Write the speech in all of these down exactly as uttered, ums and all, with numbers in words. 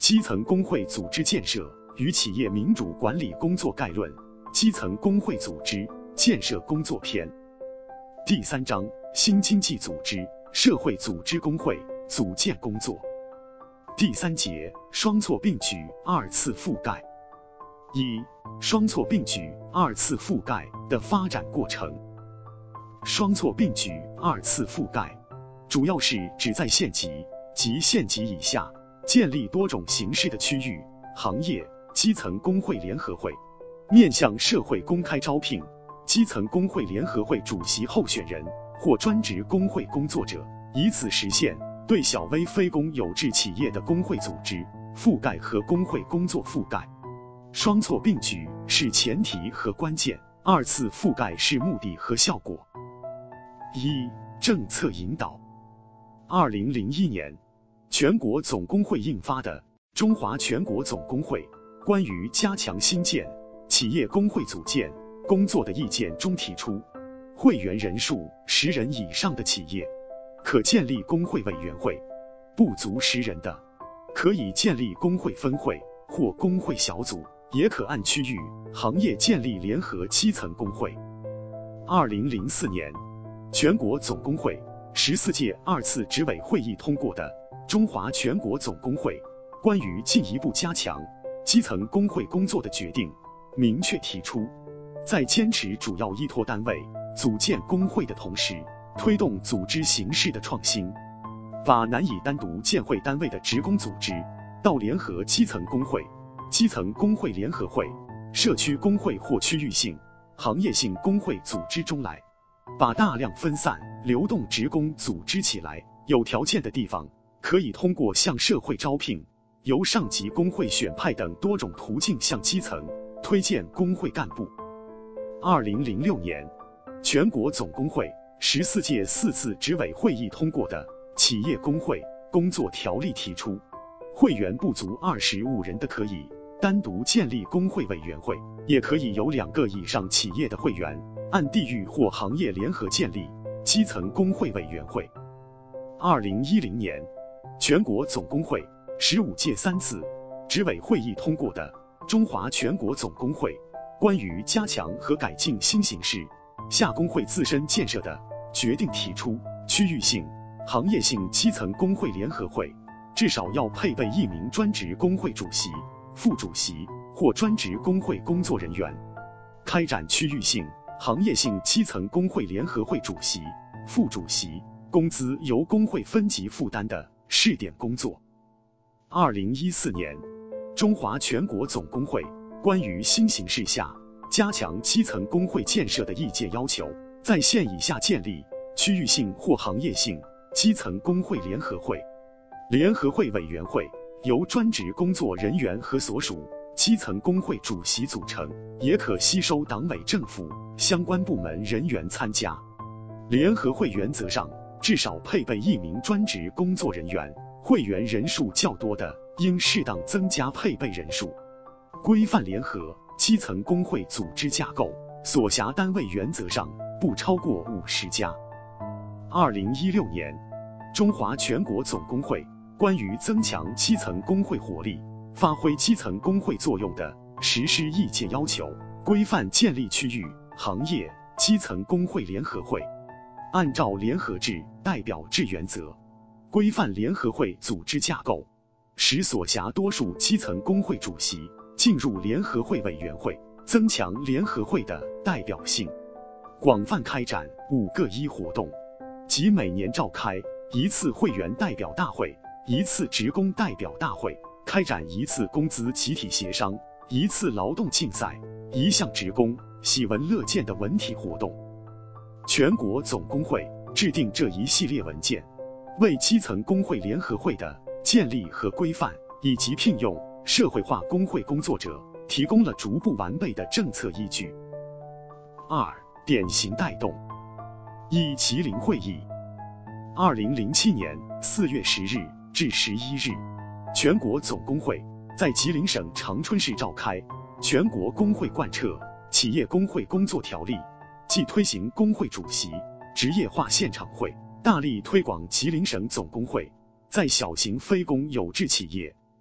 基层工会组织建设与企业民主管理工作概论，基层工会组织建设工作篇。第三章新经济组织社会组织工会组建工作。第三节双错并举二次覆盖。一、双错并举二次覆盖的发展过程。双错并举二次覆盖主要是指在县级及县级以下建立多种形式的区域、行业、基层工会联合会，面向社会公开招聘基层工会联合会主席候选人或专职工会工作者，以此实现对小微非公有制企业的工会组织覆盖和工会工作覆盖。双错并举是前提和关键，二次覆盖是目的和效果。一、政策引导。二零零一年，全国总工会印发的《中华全国总工会关于加强新建企业工会组建工作的意见》中提出，会员人数十人以上的企业可建立工会委员会，不足十人的可以建立工会分会或工会小组，也可按区域、行业建立联合基层工会。二零零四年，全国总工会十四届二次执委会议通过的《中华全国总工会关于进一步加强基层工会工作的决定》明确提出，在坚持主要依托单位组建工会的同时，推动组织形式的创新，把难以单独建会单位的职工组织到联合基层工会、基层工会联合会、社区工会或区域性、行业性工会组织中来，把大量分散、流动职工组织起来。有条件的地方，可以通过向社会招聘、由上级工会选派等多种途径向基层推荐工会干部。二零零六年，全国总工会十四届四次执委会议通过的《企业工会工作条例》提出，会员不足二十五人的可以单独建立工会委员会，也可以有两个以上企业的会员按地域或行业联合建立基层工会委员会。二零一零年，全国总工会十五届三次执委会议通过的《中华全国总工会关于加强和改进新形势下工会自身建设的决定》提出，区域性、行业性基层工会联合会至少要配备一名专职工会主席、副主席或专职工会工作人员，开展区域性、行业性基层工会联合会主席、副主席工资由工会分级负担的试点工作。二零一四年，中华全国总工会关于新形势下加强基层工会建设的意见要求，在县以下建立区域性或行业性基层工会联合会。联合会委员会由专职工作人员和所属基层工会主席组成，也可吸收党委政府相关部门人员参加。联合会原则上至少配备一名专职工作人员，会员人数较多的应适当增加配备人数。规范联合基层工会组织架构，所辖单位原则上不超过五十家。二零一六年，中华全国总工会关于增强基层工会活力、发挥基层工会作用的实施意见要求，规范建立区域、行业、基层工会联合会，按照联合制、代表制原则，规范联合会组织架构，使所辖多数基层工会主席进入联合会委员会，增强联合会的代表性。广泛开展五个一活动，即每年召开一次会员代表大会、一次职工代表大会，开展一次工资集体协商、一次劳动竞赛、一项职工喜闻乐见的文体活动。全国总工会制定这一系列文件，为基层工会联合会的建立和规范，以及聘用社会化工会工作者提供了逐步完备的政策依据。二、典型带动。一、吉林会议。二零零七年四月十日至十一日，全国总工会在吉林省长春市召开全国工会贯彻企业工会工作条例暨推行工会主席职业化现场会，大力推广吉林省总工会在小型非公有制企业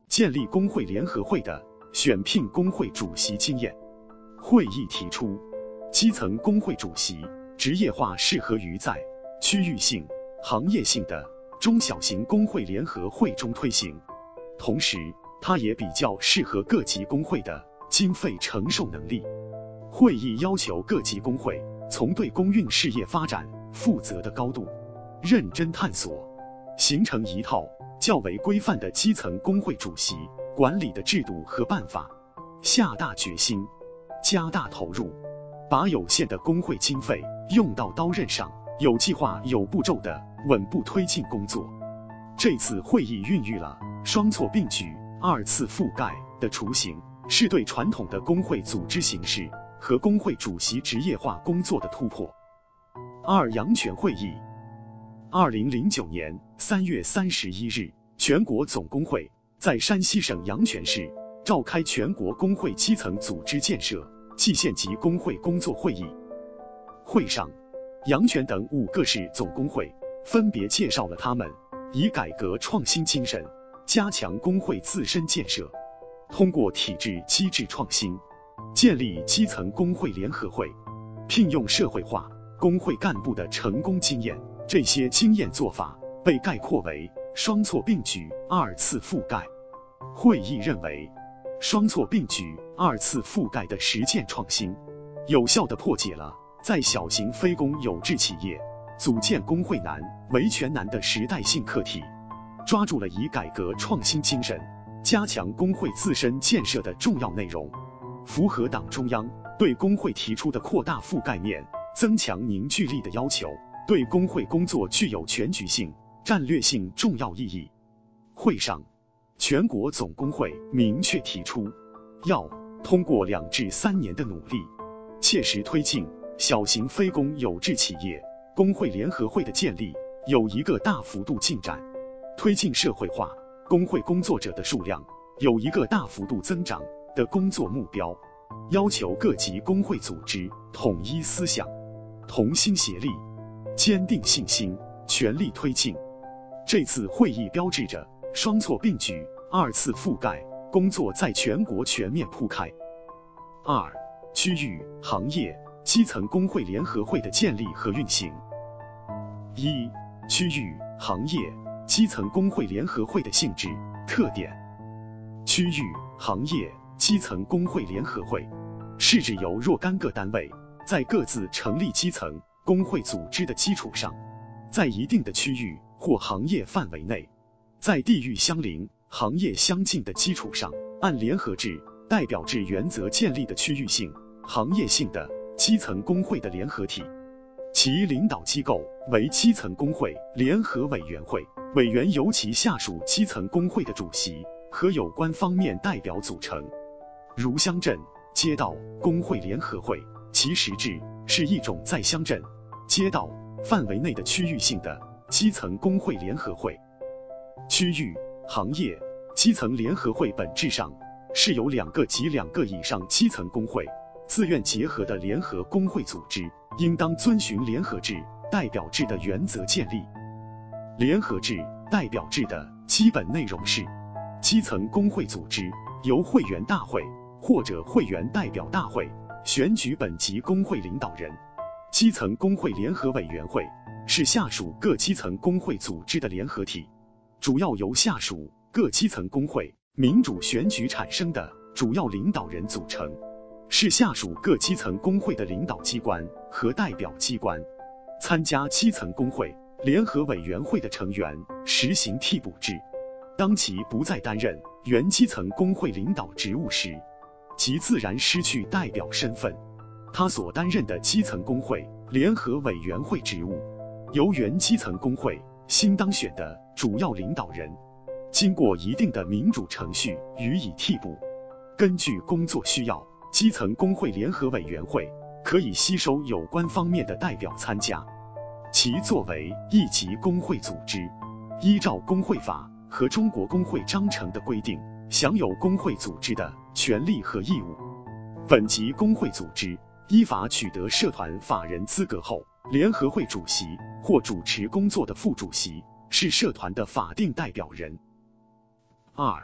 建立工会联合会的选聘工会主席经验。会议提出，基层工会主席职业化适合于在区域性、行业性的中小型工会联合会中推行，同时它也比较适合各级工会的经费承受能力。会议要求各级工会从对公运事业发展负责的高度，认真探索，形成一套较为规范的基层工会主席管理的制度和办法，下大决心，加大投入，把有限的工会经费用到刀刃上，有计划有步骤的稳步推进工作。这次会议孕育了双错并举、二次覆盖的雏形，是对传统的工会组织形式和工会主席职业化工作的突破。二阳泉会议，二零零九年三月三十一日，全国总工会在山西省阳泉市召开全国工会基层组织建设蓟县级工会工作会议。会上，阳泉等五个市总工会分别介绍了他们以改革创新精神加强工会自身建设，通过体制机制创新建立基层工会联合会，聘用社会化工会干部的成功经验。这些经验做法被概括为双错并举、二次覆盖。会议认为，双错并举、二次覆盖的实践创新，有效地破解了在小型非公有制企业组建工会难、维权难的时代性课题，抓住了以改革创新精神加强工会自身建设的重要内容，符合党中央对工会提出的扩大覆盖面、增强凝聚力的要求，对工会工作具有全局性、战略性重要意义。会上，全国总工会明确提出，要通过两至三年的努力，切实推进小型非公有制企业工会联合会的建立有一个大幅度进展，推进社会化工会工作者的数量有一个大幅度增长的工作目标，要求各级工会组织统一思想，同心协力，坚定信心，全力推进。这次会议标志着双错并举、二次覆盖工作在全国全面铺开。二、区域、行业、基层工会联合会的建立和运行。一、区域、行业、基层工会联合会的性质、特点。区域、行业、基层工会联合会是指由若干个单位在各自成立基层工会组织的基础上，在一定的区域或行业范围内，在地域相邻、行业相近的基础上，按联合制、代表制原则建立的区域性、行业性的基层工会的联合体。其领导机构为基层工会联合委员会，委员由其下属基层工会的主席和有关方面代表组成。如乡镇、街道工会联合会，其实质是一种在乡镇、街道范围内的区域性的基层工会联合会。区域、行业、基层联合会本质上是由两个及两个以上基层工会自愿结合的联合工会组织，应当遵循联合制、代表制的原则建立。联合制、代表制的基本内容是，基层工会组织由会员大会或者会员代表大会选举本级工会领导人。基层工会联合委员会是下属各基层工会组织的联合体，主要由下属各基层工会民主选举产生的主要领导人组成，是下属各基层工会的领导机关和代表机关。参加基层工会联合委员会的成员实行替补制，当其不再担任原基层工会领导职务时，即自然失去代表身份。他所担任的基层工会联合委员会职务，由原基层工会新当选的主要领导人经过一定的民主程序予以替补。根据工作需要，基层工会联合委员会可以吸收有关方面的代表参加，其作为一级工会组织，依照工会法和中国工会章程的规定，享有工会组织的权利和义务。本级工会组织依法取得社团法人资格后，联合会主席或主持工作的副主席是社团的法定代表人。二、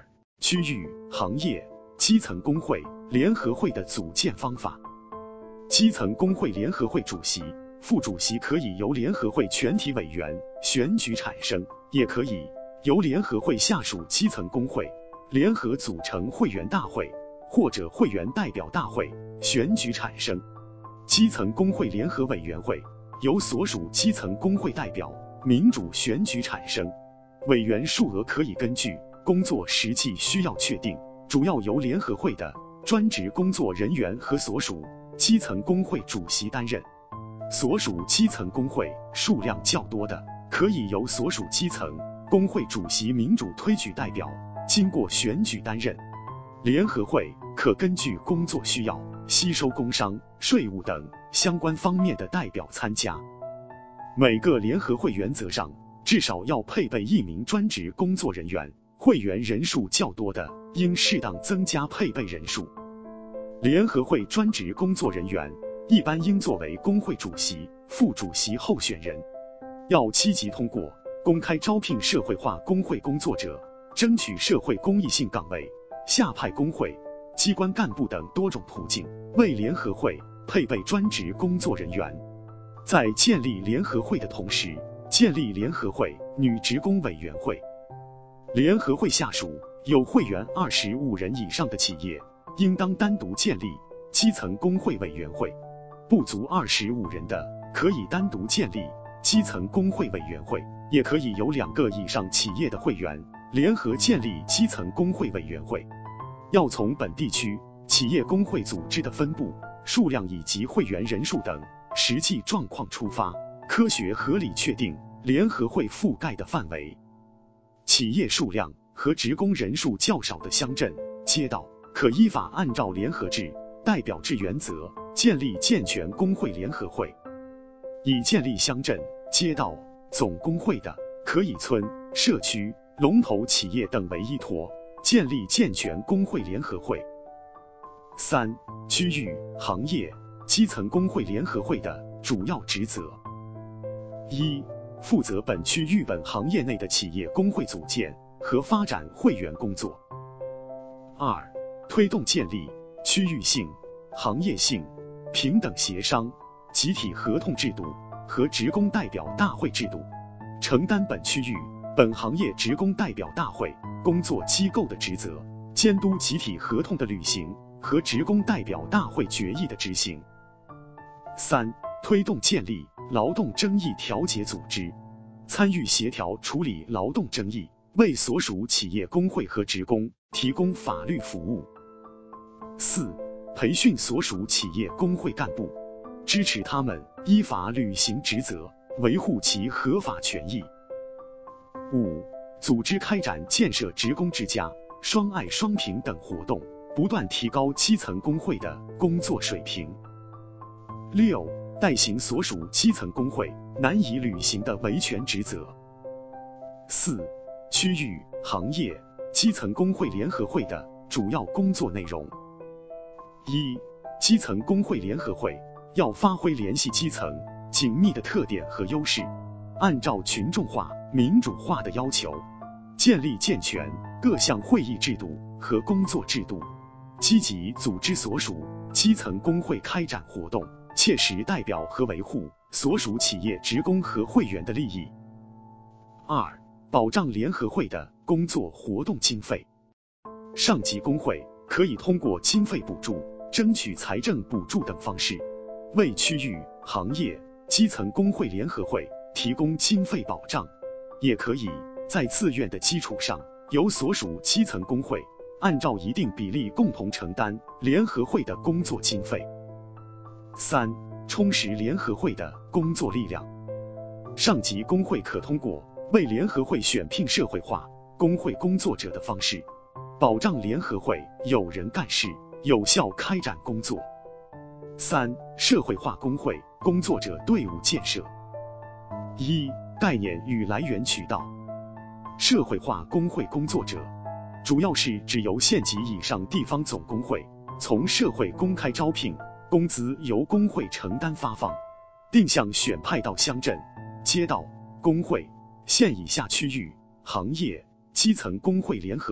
区域、行业、基层工会联合会的组建方法。基层工会联合会主席、副主席可以由联合会全体委员选举产生，也可以由联合会下属基层工会联合组成会员大会或者会员代表大会选举产生。基层工会联合委员会由所属基层工会代表民主选举产生，委员数额可以根据工作实际需要确定，主要由联合会的专职工作人员和所属基层工会主席担任。所属基层工会数量较多的，可以由所属基层工会主席民主推举代表经过选举担任。联合会可根据工作需要吸收工商、税务等相关方面的代表参加。每个联合会原则上至少要配备一名专职工作人员，会员人数较多的，应适当增加配备人数。联合会专职工作人员一般应作为工会主席、副主席候选人，要积极通过公开招聘社会化工会工作者，争取社会公益性岗位、下派工会、机关干部等多种途径，为联合会配备专职工作人员。在建立联合会的同时，建立联合会女职工委员会。联合会下属有会员二十五人以上的企业，应当单独建立基层工会委员会；不足二十五人的，可以单独建立基层工会委员会，也可以由两个以上企业的会员联合建立基层工会委员会。要从本地区企业工会组织的分布、数量以及会员人数等实际状况出发，科学合理确定联合会覆盖的范围。企业数量和职工人数较少的乡镇、街道，可依法按照联合制、代表制原则建立健全工会联合会。以建立乡镇、街道总工会的，可以村、社区、龙头企业等为依托，建立健全工会联合会。三、区域、行业、基层工会联合会的主要职责：一、负责本区域本行业内的企业工会组建和发展会员工作；二、推动建立区域性、行业性、平等协商、集体合同制度和职工代表大会制度，承担本区域本行业职工代表大会工作机构的职责，监督集体合同的履行和职工代表大会决议的执行。三、推动建立劳动争议调解组织，参与协调处理劳动争议，为所属企业工会和职工提供法律服务。四、培训所属企业工会干部，支持他们依法履行职责，维护其合法权益。五、组织开展建设职工之家、双爱双平等活动，不断提高基层工会的工作水平。六、代行所属基层工会难以履行的维权职责。四、区域、行业、基层工会联合会的主要工作内容：一、基层工会联合会要发挥联系基层紧密的特点和优势，按照群众化、民主化的要求，建立健全各项会议制度和工作制度，积极组织所属基层工会开展活动，切实代表和维护所属企业职工和会员的利益。二、保障联合会的工作活动经费。上级工会可以通过经费补助、争取财政补助等方式，为区域、行业、基层工会联合会提供经费保障，也可以在自愿的基础上，由所属基层工会按照一定比例共同承担联合会的工作经费。三、充实联合会的工作力量。上级工会可通过为联合会选聘社会化工会工作者的方式，保障联合会有人干事，有效开展工作。三、社会化工会工作者队伍建设。一、概念与来源渠道。社会化工会工作者，主要是指由县级以上地方总工会从社会公开招聘，工资由工会承担发放，定向选派到乡镇、街道、工会、县以下区域、行业、基层工会联合会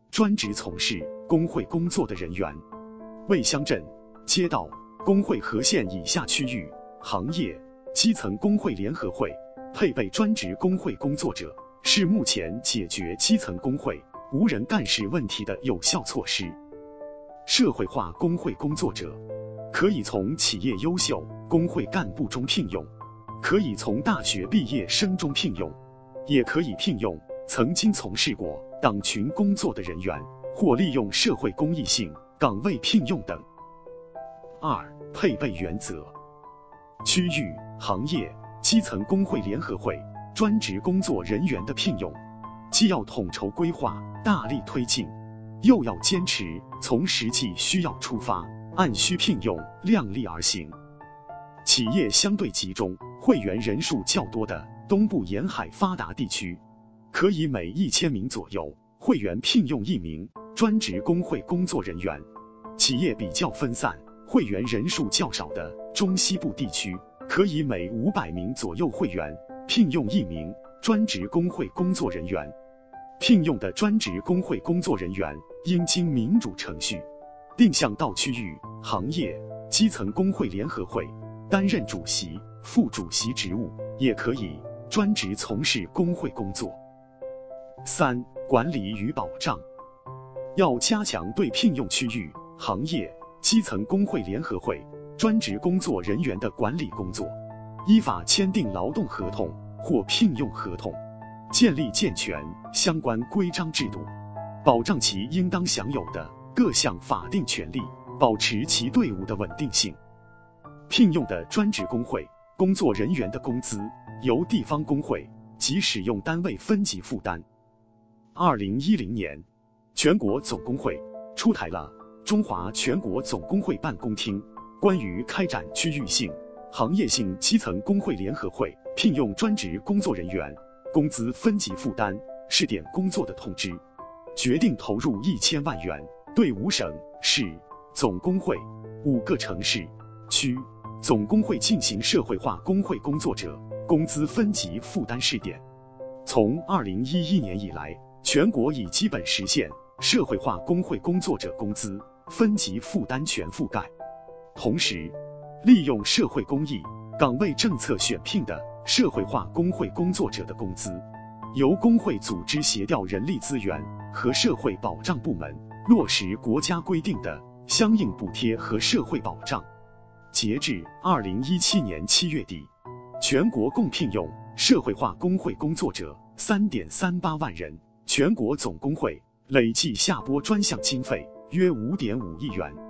专职从事工会工作的人员。为乡镇、街道工会和县以下区域、行业、基层工会联合会配备专职工会工作者，是目前解决基层工会无人干事问题的有效措施。社会化工会工作者可以从企业优秀工会干部中聘用，可以从大学毕业生中聘用，也可以聘用曾经从事过党群工作的人员，或利用社会公益性岗位聘用等。二、配备原则。区域、行业、基层工会联合会专职工作人员的聘用，既要统筹规划，大力推进，又要坚持从实际需要出发，按需聘用，量力而行。企业相对集中、会员人数较多的东部沿海发达地区，可以每一千名左右会员聘用一名专职工会工作人员。企业比较分散、会员人数较少的中西部地区，可以每五百名左右会员聘用一名专职工会工作人员。聘用的专职工会工作人员应经民主程序，定向到区域、行业、基层工会联合会担任主席、副主席职务，也可以专职从事工会工作。三、管理与保障。要加强对聘用区域、行业、基层工会联合会专职工作人员的管理工作，依法签订劳动合同或聘用合同，建立健全相关规章制度，保障其应当享有的各项法定权利，保持其队伍的稳定性。聘用的专职工会工作人员的工资由地方工会及使用单位分级负担。二零一零年，全国总工会出台了《中华全国总工会办公厅关于开展区域性、行业性基层工会联合会聘用专职工作人员工资分级负担试点工作的通知》，决定投入一千万元，对五省市总工会、五个城市区总工会进行社会化工会工作者工资分级负担试点。从二零一一年以来，全国已基本实现社会化工会工作者工资分级负担全覆盖。同时，利用社会公益岗位政策选聘的社会化工会工作者的工资，由工会组织协调人力资源和社会保障部门落实国家规定的相应补贴和社会保障。截至二零一七年七月底，全国共聘用社会化工会工作者 三点三八万人，全国总工会累计下拨专项经费约 五点五亿元。